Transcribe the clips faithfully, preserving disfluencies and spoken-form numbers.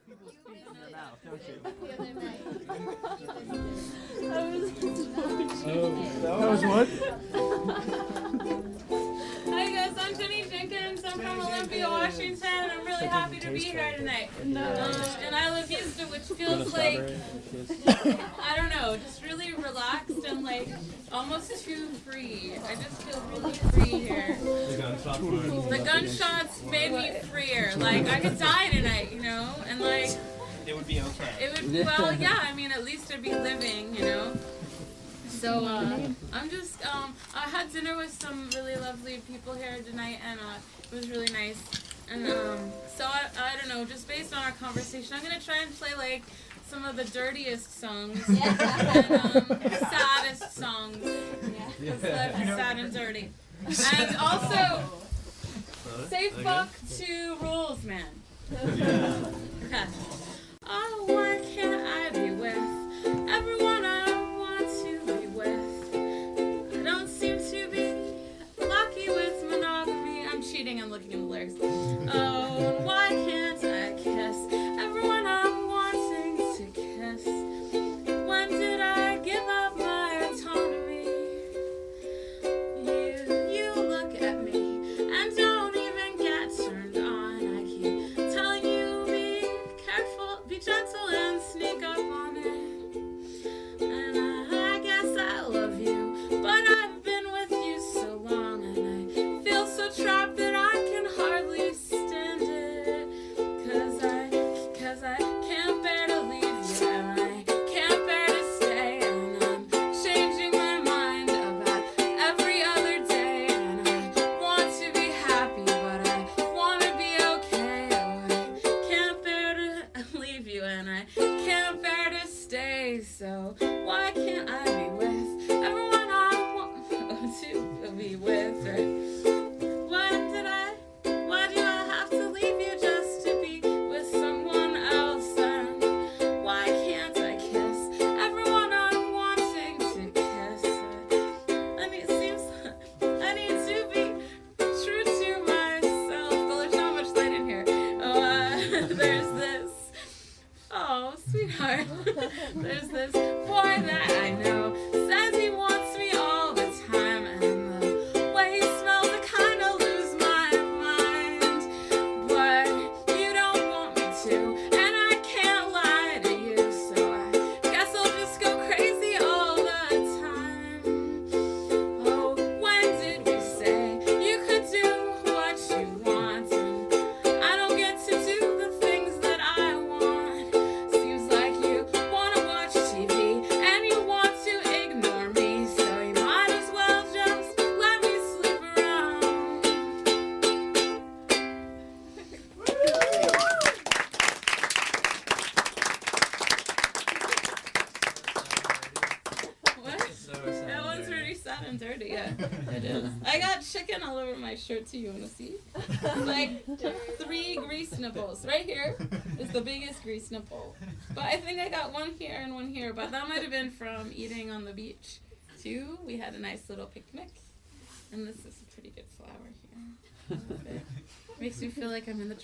people speak in your mouth, don't you? That was what? Hi guys, I'm Jenny Jenkins. I'm from Olympia, Washington, and I'm really happy to be here tonight. Um, and I live Houston, which feels like, I don't know, just really relaxed and like almost too free. I just feel really free here. The gunshots made me freer. Like I could die tonight, you know, and like It would be okay. it would. Well, yeah. I mean, at least I'd be living, you know. So uh, I'm just. Um, I had dinner with some really lovely people here tonight, and uh, it was really nice. And um, so I, I don't know. Just based on our conversation, I'm gonna try and play like some of the dirtiest songs and um, saddest songs. Because life is sad and dirty. And also, say fuck to rules, man. Okay. Oh, why can't I be with everyone I want to be with? I don't seem to be lucky with monogamy. I'm cheating and looking at the lyrics. Oh, why can't I kiss everyone I'm wanting to kiss? When did I give up my autonomy? You, you look at me and don't even get turned on. I keep telling you, be careful, be gentle and sneak up on it. And I, I guess I love you, but I've been with you so long, and I feel so trapped that I can hardly stand it. Cause I, cause I can't bear to leave you, and I can't bear to stay, and I'm changing my mind about every other day, and I want to be happy, but I want to be okay. Oh, I can't bear to leave you, and I can't bear to stay. So why can't I be with everyone I want to be with? Right? When did I? Why do I have to leave you just to be with someone else? And why can't I kiss everyone I'm wanting to kiss? I mean, it seems I need to be true to myself. Though there's not much light in here. Oh, uh, there's this. Oh, sweetheart. There's this boy that I know says he wants me all the time, and the way he smells, I kind of lose my mind. But you don't want me to, and I can't lie to you, so I guess I'll just go crazy all the time. Oh, when did we say you could do what you want, and I don't get to do the things that I want? Seems like you wanna watch T V and you want to ignore me, so you might as well just let me sleep around. What? That one's pretty sad and dirty, yeah. It is. I got chicken all over my shirt too, you wanna see? Like three grease nipples. Right here is the biggest grease nipple. But I think I got one here and one here, but that might have been from eating on the beach too. We had a nice little picnic. And this is a pretty good flower here. I love it. Makes me feel like I'm in the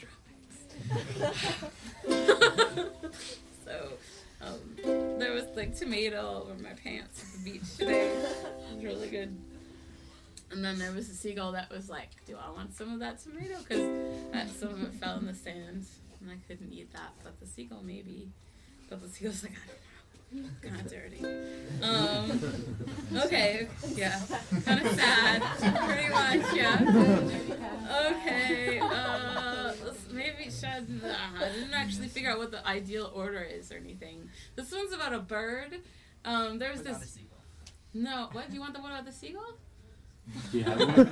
tropics. So, um, there was like tomato all over my pants at the beach today. It was really good. And then there was a seagull that was like, do I want some of that tomato? Because some of it fell in the sand, and I couldn't eat that. But the seagull maybe. But the seagull's like, I don't know. Kind of dirty. Um, okay, yeah. Kind of sad. Pretty much, yeah. Okay, uh, let's maybe should, uh, I didn't actually figure out what the ideal order is or anything. This one's about a bird. Um, there's Without this. a seagull. No, what? Do you want the one about the seagull? Do you have one?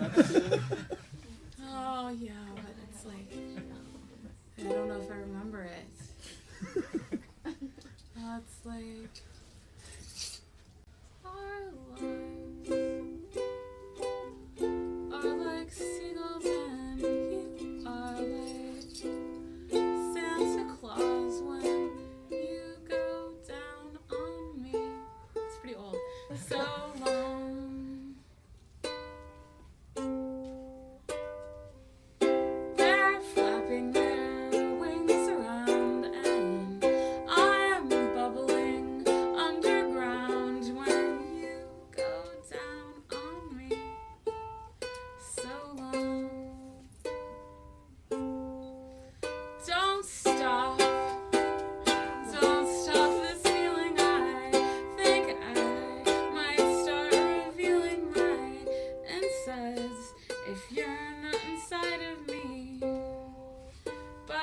Oh, yeah, but it's like, I don't know if I remember it. Uh, it's like, our lives are like seagulls and you are like Santa Claus when you go down on me. It's pretty old. So long. They're flapping their wings around and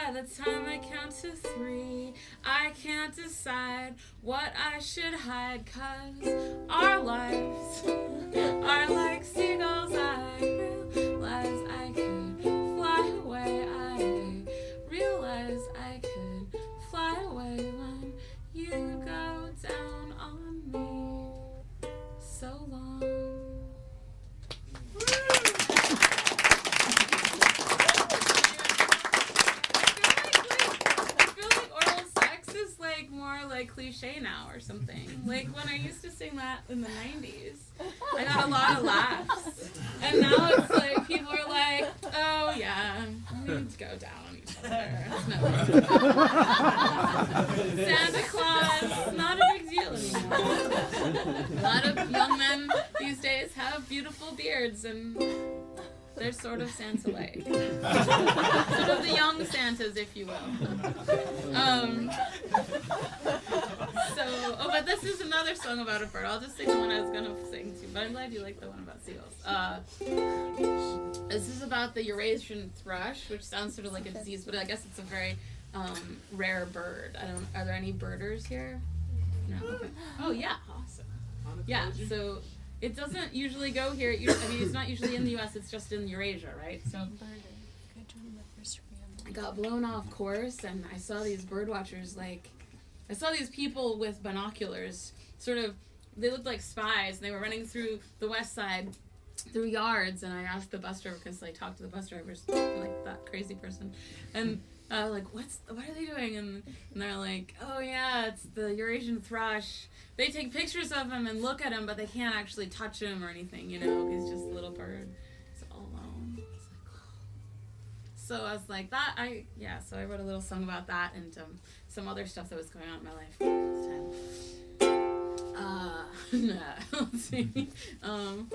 by the time I count to three, I can't decide what I should hide, 'cause our lives are like seagulls. I realize I could fly away. I realize I could fly away when you go down on me so long. More like cliche now or something. Like when I used to sing that in the nineties, I got a lot of laughs. And now it's like people are like, oh yeah, we need to go down on each other. It's no Santa Claus, not a big deal anymore. A lot of young men these days have beautiful beards and they're sort of Santa-like. Sort of the young Santas, if you will. Um, so, oh, but this is another song about a bird. I'll just sing the one I was going to sing too, but I'm glad you like the one about seagulls. Uh, this is about the Eurasian thrush, which sounds sort of like a disease, but I guess it's a very um, rare bird. I don't. Are there any birders here? No. Okay. Oh yeah, awesome. Yeah. So. It doesn't usually go here. I mean, it's not usually in the U S. It's just in Eurasia, right? So I got blown off course, and I saw these bird watchers. Like, I saw these people with binoculars. Sort of, they looked like spies. And they were running through the west side, through yards. And I asked the bus driver, because I talked to the bus drivers, like that crazy person, and. Uh, like, what's, what are they doing? And, and they're like, oh yeah, it's the Eurasian thrush. They take pictures of him and look at him, but they can't actually touch him or anything, you know, he's just a little bird. He's all alone. It's like, oh. So I was like, that, I, yeah, so I wrote a little song about that and um, some other stuff that was going on in my life at this time. Uh, nah, let's see. Um...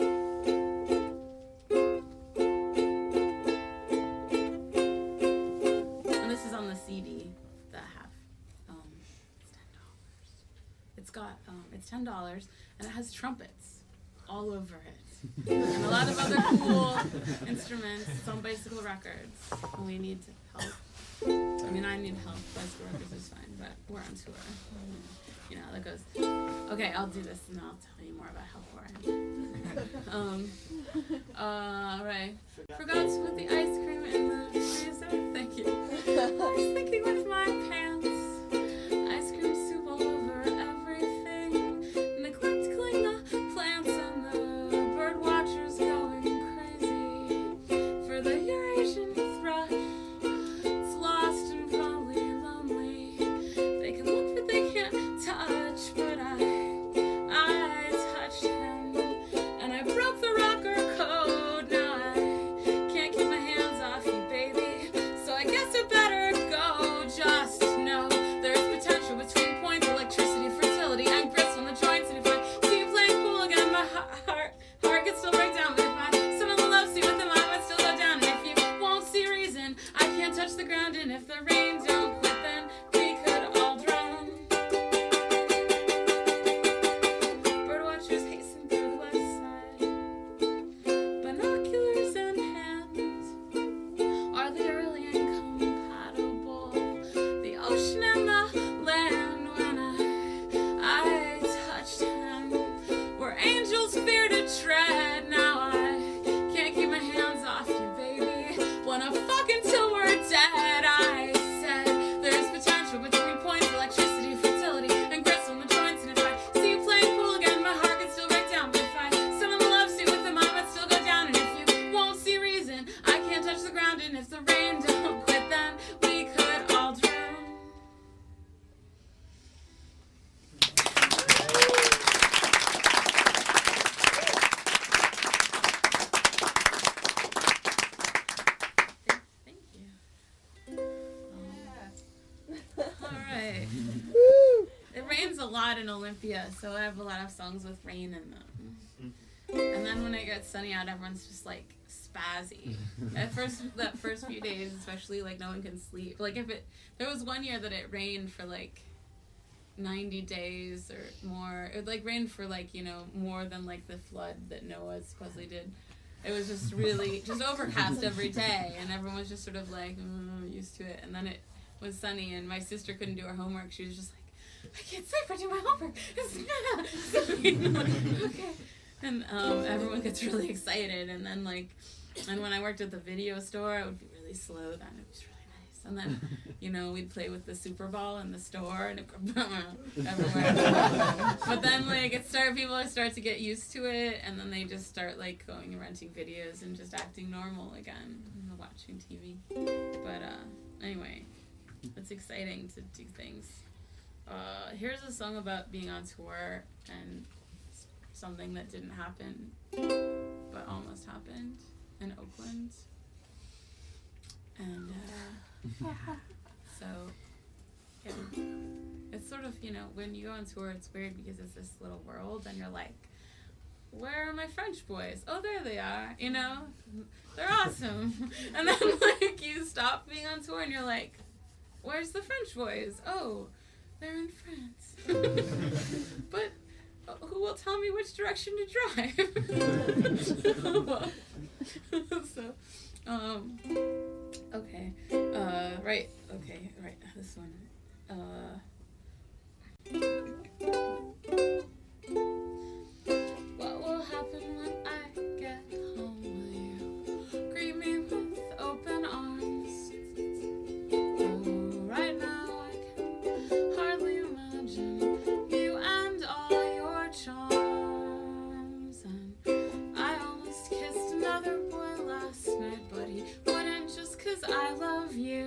C D that I have. Um, it's ten dollars. It's got um, it's ten dollars and it has trumpets all over it and a lot of other cool instruments. It's on Bicycle Records. And we need help. I mean, I need help. Bicycle Records is fine, but we're on tour. You know, that goes. Okay, I'll do this and I'll tell you more about how poor I am. um. Uh. Right. Forgot to put the ice cream in the freezer. Thank you. I was thinking with my pants, ice cream soup all over everything, neglect to clean the plants and the bird watchers going crazy for the Eurasian thrush. It's lost and probably lonely. They can look but they can't touch, but I, I touched him and I broke the rocker code. Now I can't keep my hands off you, baby. So I guess I better go. Just know there's potential between points, electricity, fertility, and grist on the joints. And if I see you playing cool again, my heart, heart can still break down. But if I summon the love, see with them, I would still go down. And if you won't see reason, I can't touch the ground. And if the rain don't quit, then we could all drown. Bird watchers hasten through the west side, binoculars in hand. Are the early incompatible? The ocean and the land. When I, I touched him, where angels fear to tread. Now I can't keep my hands off you, baby. Wanna fuck until we're dead. I said there's potential between points, electricity, fertility, and grist on the joints. And if I see you playing cool again, my heart can still break down. But if I summon the love, see with them, I would still go down. And if you won't see reason, I can't touch the ground. And if the rain don't quit, then we could all drown. Thank you. Um, all right. It rains a lot in Olympia, so I have a lot of songs with rain in them. And then when it gets sunny out, everyone's just like spazzy. At first, that first few days, especially, like no one can sleep. Like if it, there was one year that it rained for like ninety days or more. It like rained for like, you know, more than like the flood that Noah supposedly did. it was just really just overcast every day, and everyone was just sort of like mm, used to it. And then it was sunny, and my sister couldn't do her homework. She was just like, I can't sleep. I do my homework. It's sunny. Okay. And um, everyone gets really excited, and then like, and when I worked at the video store, it would be really slow. Then it was really nice. And then, you know, we'd play with the Super Ball in the store, and it would go everywhere. But then like it started, people start to get used to it, and then they just start like going and renting videos and just acting normal again, and watching T V. But uh, anyway, it's exciting to do things. Uh, here's a song about being on tour and something that didn't happen, but almost happened in Oakland. And uh, so, yeah, it's sort of, you know, when you go on tour, it's weird because it's this little world, and you're like, where are my French boys? Oh, there they are, you know, they're awesome. And then, like, you stop being on tour, and you're like, where's the French boys? Oh, they're in France. But who will tell me which direction to drive? So, um, okay, uh, right, okay, right, this one, uh, what will happen when I get home? Will you greet me with open arms? Oh, right now I can hardly imagine you and all your charms. And I almost kissed another boy last night, but he wouldn't just 'cause I love you.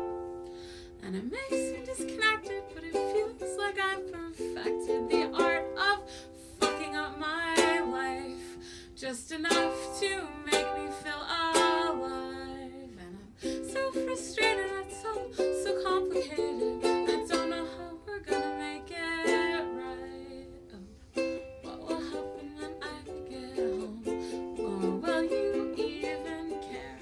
And it may seem disconnected, but it feels like I've perfected the art of fucking up my life just enough to make me feel alive. And I'm so frustrated, it's all so complicated. I don't know how we're gonna make it right. Oh, what will happen when I get home? Or will you even care?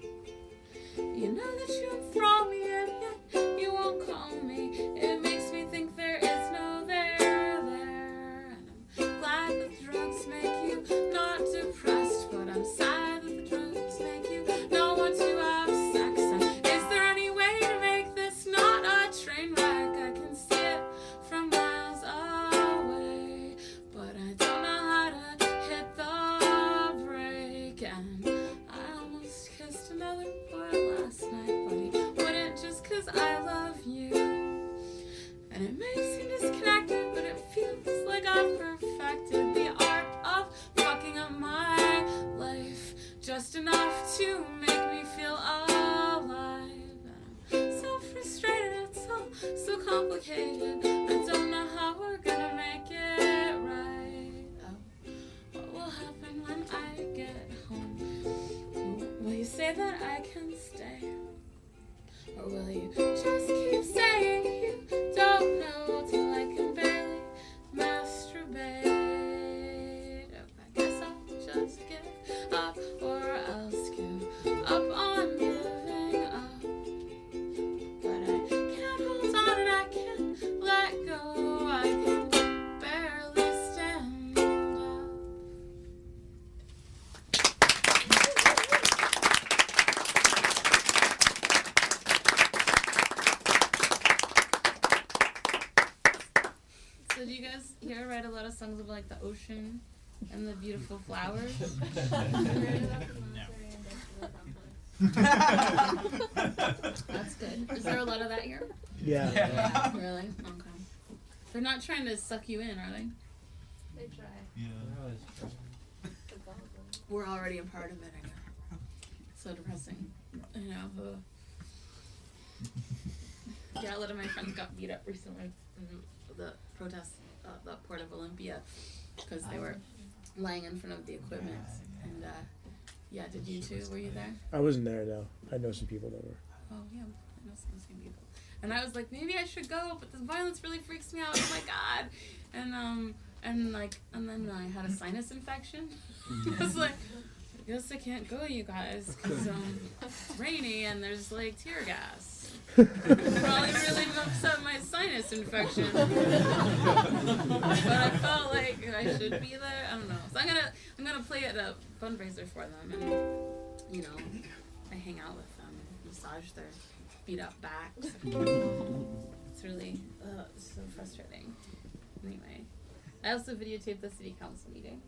You know that you enthrall me, and yet you won't call me. It makes me think there is no there there. And I'm glad that drugs make you not depressed, but I'm sad that the drugs make you not want to have sex. And is there any way to make this not a train wreck? I can see it from miles away, but I don't know how to hit the brake. And I almost kissed another boy last night, but he wouldn't just 'cause I love you. And it may seem disconnected, but it feels like I've perfected the art of fucking up my life just enough to make me feel alive. And I'm so frustrated, it's all so complicated. I don't know how we're gonna make it right. Oh, what will happen when I get home? Will you say that I can stay? Or will you just keep saying you don't know till I can barely masturbate? Oh, I guess I'll just give up, or else give up on giving up. But I can't hold on and I can't let go. I can barely stand up. So do you guys here write a lot of songs about like the ocean and the beautiful flowers? That's good. Is there a lot of that here? Yeah. Yeah. Really? Okay. They're not trying to suck you in, are they? They try. Yeah. We're already a part of it, I know. So depressing. You know. Uh, yeah, a lot of my friends got beat up recently in the protests at the Port of Olympia because they were lying in front of the equipment. And uh, yeah, did you too? Were you there? I wasn't there, no. I know some people that were. Oh, yeah, I know some of the same people. And I was like, maybe I should go, but the violence really freaks me out. Oh my god. And um, and like, and then I had a sinus infection. I was like, I guess I can't go, you guys, because um, it's rainy and there's like tear gas. Probably really upset my sinus. sinus infection. But I felt like I should be there. I don't know. So I'm gonna I'm gonna play at a fundraiser for them, and you know, I hang out with them, massage their beat up backs. It's really uh, it's so frustrating. Anyway, I also videotaped the city council meeting.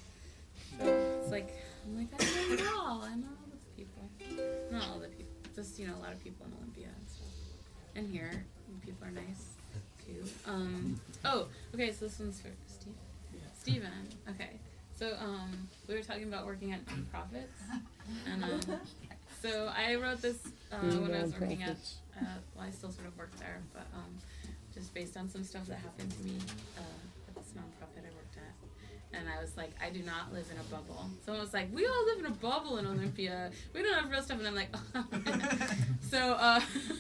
So it's like I'm like I know them all. I know all the people. Not all the people. Just, you know, a lot of people in Olympia and stuff. And here, people are nice, too. Um, oh, okay, so this one's for Steve. Steven, okay. So, um, we were talking about working at nonprofits. And, um, so I wrote this, uh, when I was working at, uh, well, I still sort of work there, but, um, just based on some stuff that happened to me, uh, at this nonprofit I worked at. And I was like, I do not live in a bubble. Someone was like, we all live in a bubble in Olympia. We don't have real stuff. And I'm like, oh. So, uh,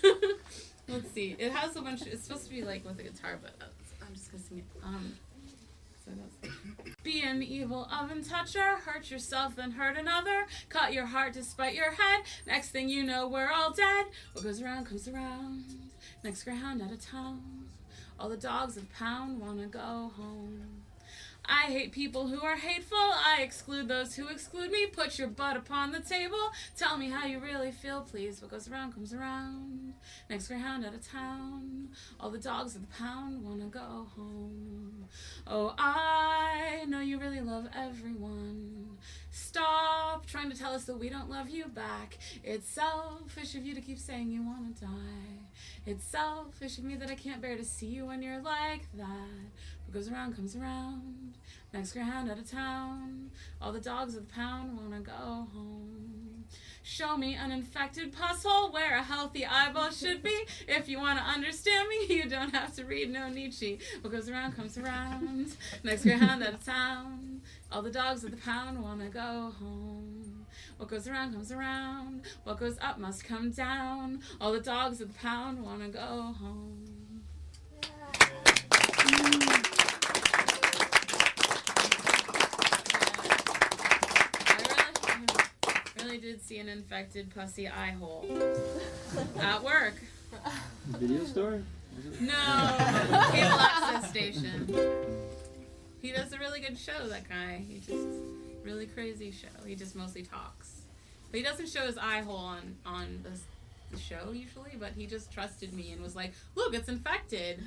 let's see. It has a bunch of, it's supposed to be like with a guitar, but uh, I'm just going to sing it. Um, so that's Be an evil oven toucher, hurt yourself then hurt another, cut your heart to spite your head, next thing you know we're all dead. What goes around comes around, next greyhound out of town, all the dogs of pound want to go home. I hate people who are hateful, I exclude those who exclude me, put your butt upon the table, tell me how you really feel, please. What goes around comes around, next greyhound out of town, all the dogs of the pound want to go home. Oh, I know you really love everyone, stop trying to tell us that we don't love you back. It's selfish of you to keep saying you want to die. It's selfish of me that I can't bear to see you when you're like that. What goes around comes around, next greyhound out of town, all the dogs of the pound want to go home. Show me an infected pus hole where a healthy eyeball should be. If you want to understand me, you don't have to read no Nietzsche. What goes around comes around, next greyhound out of town, all the dogs of the pound want to go home. What goes around comes around, what goes up must come down, all the dogs of the pound want to go home. Mm. I really did see an infected pussy eye hole at work. Video store? No, cable access station. He does a really good show, that guy. He just, really crazy show. He just mostly talks. But he doesn't show his eye hole on, on the, the show usually, but he just trusted me and was like, look, it's infected.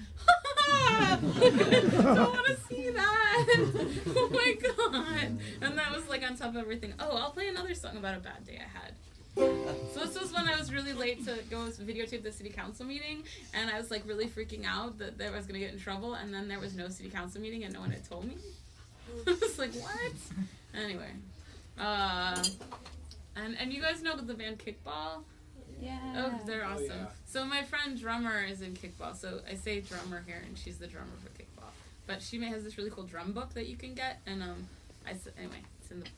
Don't want to see that. Oh my god. And that was like on top of everything. Oh, I'll play another song about a bad day I had. So this was when I was really late to go videotape the city council meeting, and I was like really freaking out that, that I was going to get in trouble, and then there was no city council meeting and no one had told me. I was like, what? Anyway. Uh, and, and you guys know the band Kickball? Yeah. Oh, they're awesome. Oh, yeah. So my friend drummer is in Kickball, so I say drummer here, and she's the drummer for Kickball. But she may has this really cool drum book that you can get, and um, I anyway, it's in the.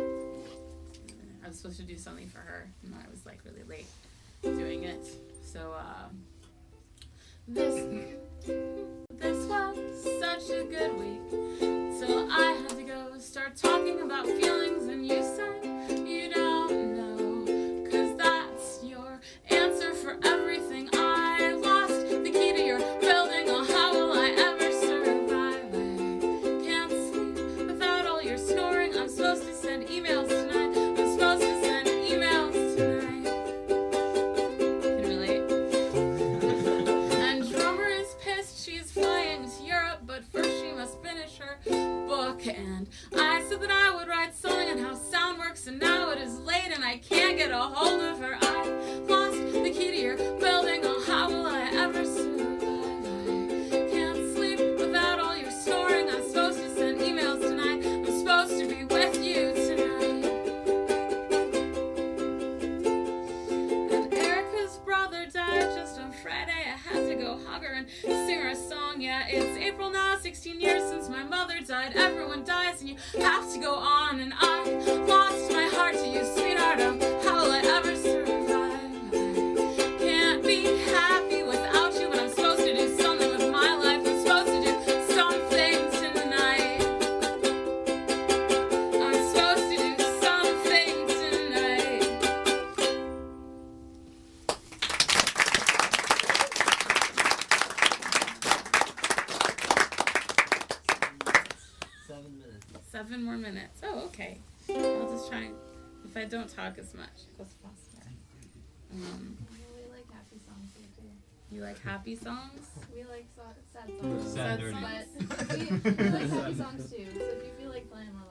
I was supposed to do something for her, and I was like really late doing it. So uh, this this was such a good week, so I had to go start talking about feelings, and you said you don't know, 'cause that's your answer for everything. I lost the key to your building. Oh, how will I ever survive? I can't sleep without all your snoring. I'm supposed to send emails tonight. I'm supposed to send emails tonight. Can relate. And drummer is pissed. She's flying to Europe, but first she must finish her book. And I said that I would write something on how sound works, and now it is late and I can't get a hold of her. I lost the key to your building. Oh, how will I ever survive? I can't sleep without all your snoring. I'm supposed to send emails tonight. I'm supposed to be with you tonight. And Erica's brother died just on Friday. I had to go hug her and sing her a song. Yeah, it's April now, sixteen years since my mother died. Everyone dies and you have to go on. And I lost my heart to you, sweetheart. Oh, how will I ever survive? I can't be happy without you, but I'm supposed to do something with my life. I'm supposed to do something tonight. I'm supposed to do something tonight. seven more minutes. Oh, okay. I'll just try. If I don't talk as much, it goes faster. Um, We like happy songs here too. you like happy songs? We like so- sad songs. Sad, Sad dirty. songs? But we, we like happy songs too. So if you feel like playing one of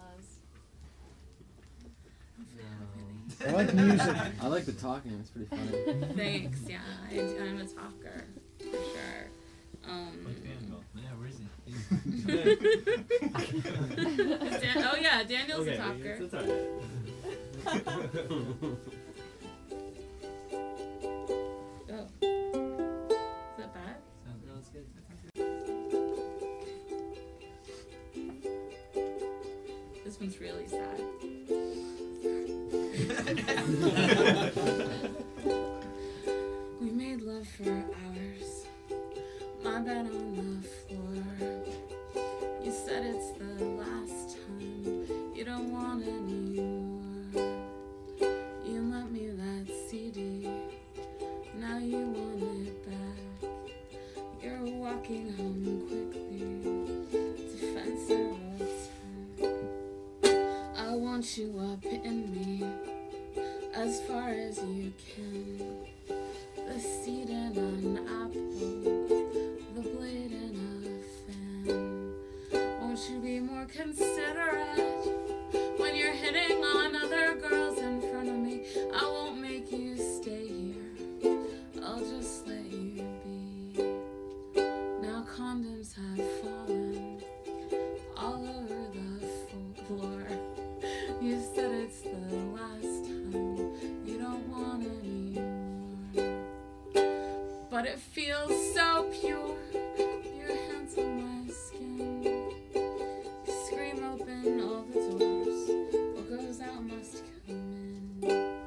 those. I like music. I like the talking. It's pretty funny. Thanks. Yeah, I, I'm a talker for sure. Um, Like Daniel. Yeah, where is he? is Dan- oh yeah, Daniel's a talker. It's alright. Oh, is that bad? No, it's good. This one's really sad. We made love for hours. My bed on the floor. You said it's the last time. You don't want any more. You lent me that C D. Now you want it back. You're walking home quickly. Defensive attack. I want you up in me as far as you can. The seed in an apple, the blade in a fan. Won't you be more considerate when you're hitting on other girls in front of me? I won't make you stay here, I'll just let you be. Now condoms have fallen all over the floor. You said it's the last time, you don't want any more. But it feels so pure, your hands on my skin. You scream open all the doors, what goes out must come in.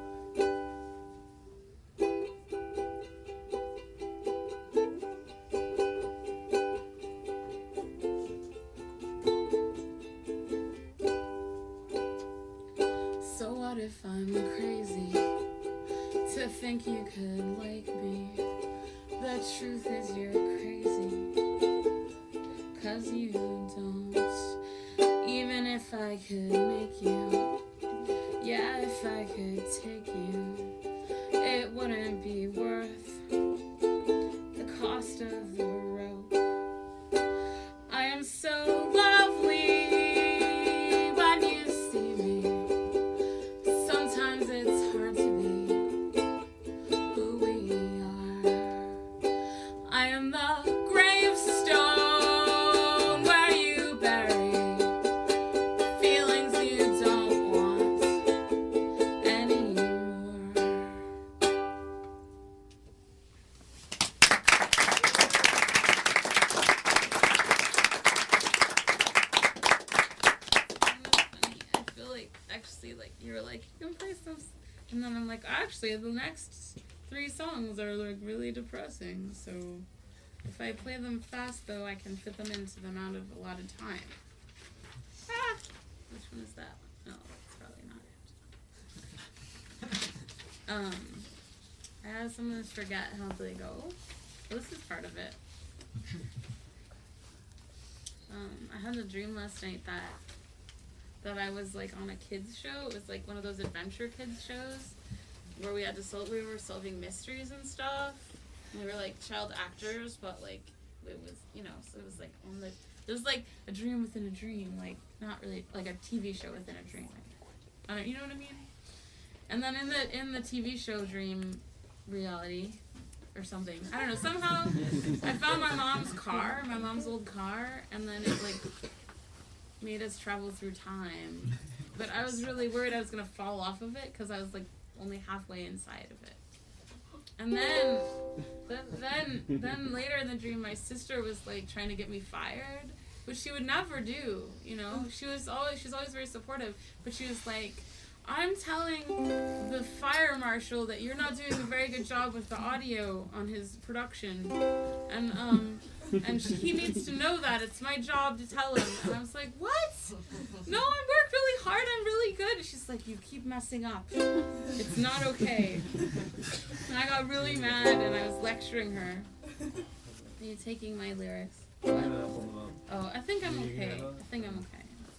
So what if I'm crazy to think you could like me? The truth is you're crazy, 'cause you don't. Even if I could make you, yeah, if I could take you, it wouldn't be worth the cost of the rope. I am so lovely when you see me. Sometimes it's hard to be who we are. I am the gravestone where you bury feelings you don't want anymore. I feel like actually like you were like you can play some, and then I'm like actually the next three songs are like really depressing. So if I play them fast though, I can fit them into the amount of allotted time. Ah, which one is that? No, that's probably not it. Um, I have someone to forget how they go. Well, this is part of it. Um, I had a dream last night that that I was like on a kids show. It was like one of those adventure kids shows where we had to sol- we were solving mysteries and stuff. And we were like child actors, but like it was, you know, so it was like on the it was like a dream within a dream, like not really like a T V show within a dream. I don't, you know what I mean? And then in the in the T V show dream reality or something, I don't know, somehow I found my mom's car, my mom's old car, and then it like made us travel through time. But I was really worried I was gonna fall off of it because I was like only halfway inside of it. And then, then, then, then later in the dream, my sister was like trying to get me fired, which she would never do. You know, she was always she's always very supportive, but she was like, I'm telling the fire marshal that you're not doing a very good job with the audio on his production, and um, and she, he needs to know that. It's my job to tell him. And I was like, what? No, I worked really hard. I'm really good. And she's like, you keep messing up. It's not okay. And I got really mad, and I was lecturing her. Are you taking my lyrics? What? Oh, I think I'm okay. I think I'm okay.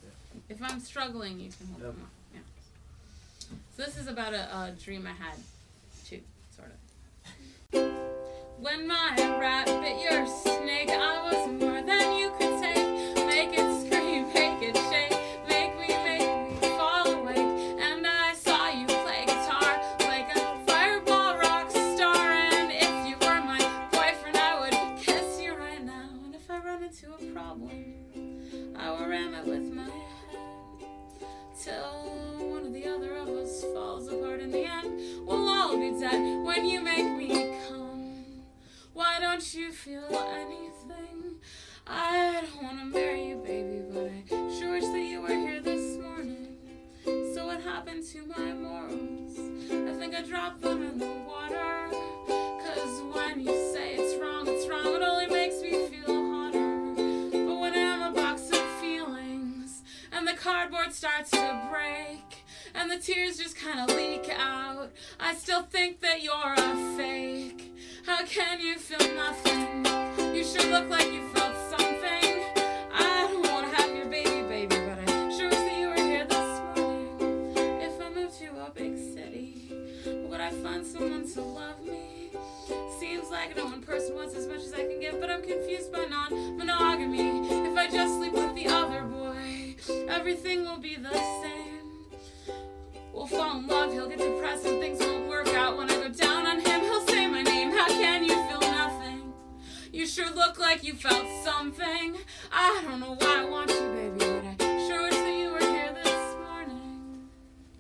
If I'm struggling, you can hold Yep. them up. Yeah. So this is about a, a dream I had, too, sort of. When my rat bit your snake, I was more than you could take. Make it scream, make it shake, make me, make me fall awake. And I saw you play guitar like a fireball rock star. And if you were my boyfriend, I would kiss you right now. And if I run into a problem, I will ram it with my head till one or the other of us falls apart. In the end, we'll all be dead when you make me come. Why don't you feel anything? I don't want to marry you, baby, but I sure wish that you were here this morning. So what happened to my morals? I think I dropped them in the water. Cause when you say it's wrong, it's wrong, it only makes me feel hotter. But when I'm a box of feelings and the cardboard starts to break and the tears just kind of leak out, I still think that you're a fake. How can you feel nothing? You sure look like you felt something. I don't want to have your baby, baby, but I sure wish that you were here this morning. If I moved to a big city, would I find someone to love me? Seems like no one person wants as much as I can give, but I'm confused by non-monogamy. If I just sleep with the other boy, everything will be the same. We'll fall in love, he'll get depressed and things won't work out. When I go down on him, he'll say my name. How can you feel nothing? You sure look like you felt something. I don't know why I want you, baby, but I sure wish that you were here this morning.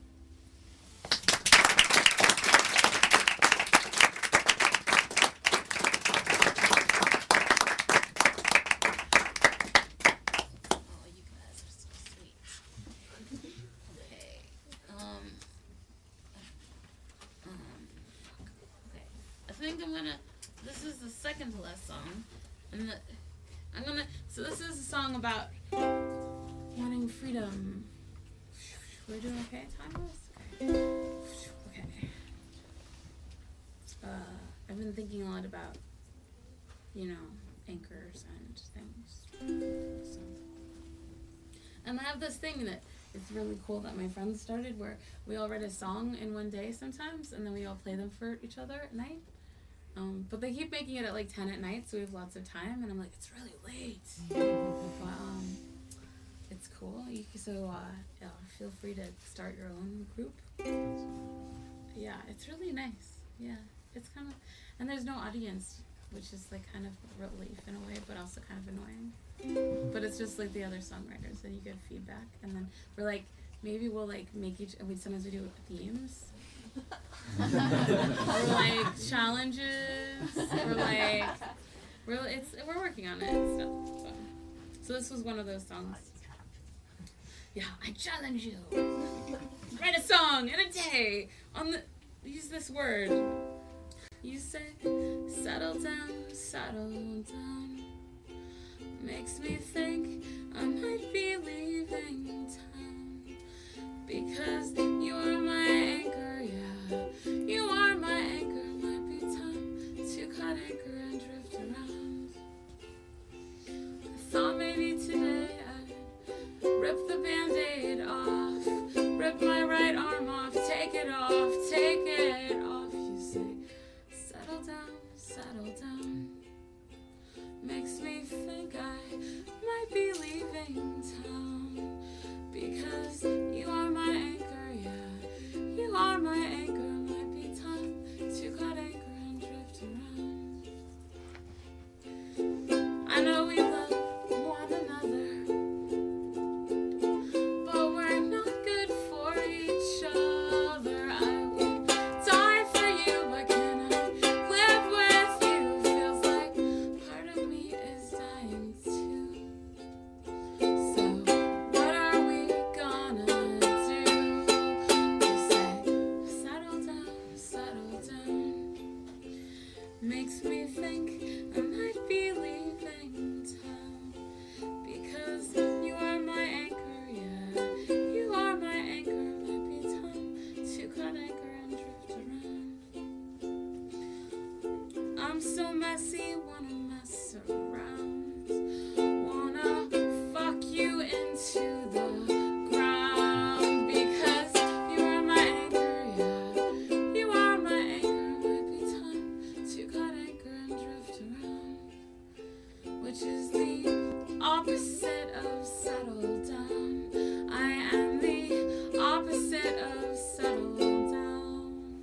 Oh, you guys are so sweet. Okay. Um. Um. Okay. I think I'm gonna. This is the second to last song, and the, I'm gonna. So this is a song about wanting freedom. We're doing okay, time-wise? Okay. Okay. Uh, I've been thinking a lot about, you know, anchors and things. So, and I have this thing that it's really cool that my friends started, where we all write a song in one day sometimes, and then we all play them for each other at night. Um, but they keep making it at like ten at night, so we have lots of time, and I'm like, it's really late. But um, it's cool. You can, so uh, yeah, feel free to start your own group. Yeah, it's really nice. Yeah, it's kind of, and there's no audience, which is like kind of relief in a way, but also kind of annoying. But it's just like the other songwriters, and you get feedback, and then we're like, maybe we'll like make each. We sometimes we do themes. Or like challenges, or like we're it's we're working on it and stuff. So, so this was one of those songs. Yeah, I challenge you. Write a song in a day on the use this word. You say settle down, settle down. Makes me think I might be leaving town because you are my anchor. Yeah, you are my anchor. Might be time to cut anchor and drift around. I thought maybe today I'd rip the band-aid off, rip my right arm off, take it off, take it off. You say, settle down, settle down. Makes me think I might be leaving town because you are my anchor. Yeah, you are my anchor. Might be time to cut anchor and drift around. I know we love one another, but we're not good for each other. I would die for you, but can I live with you? Feels like part of me is dying too. So what are we gonna do? You say, settle down, settle down. Makes me think I might be leaving town because you are my anchor. Yeah, you are my anchor. Might be time to cut anchor and drift around. I'm so messy, wanna mess around. Wanna fuck you into the which is the opposite of settle down. I am the opposite of settle down.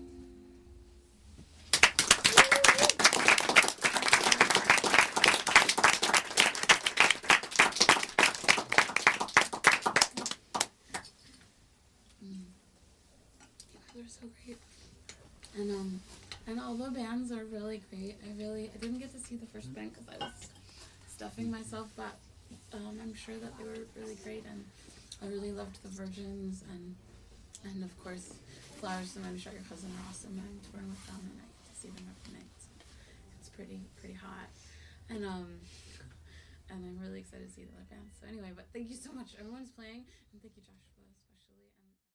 Mm. You guys are so great. And um, and all the bands are really great. I really, I didn't get to see the first band because I was stuffing myself, but um, I'm sure that they were really great, and I really loved the Virgins, and and of course, Flowers and I'm Sure Your Cousin are awesome. I'm touring with them, and I get to see them every night. So it's pretty, pretty hot, and um, and I'm really excited to see the other bands. So anyway, but thank you so much. Everyone's playing, and thank you, Josh.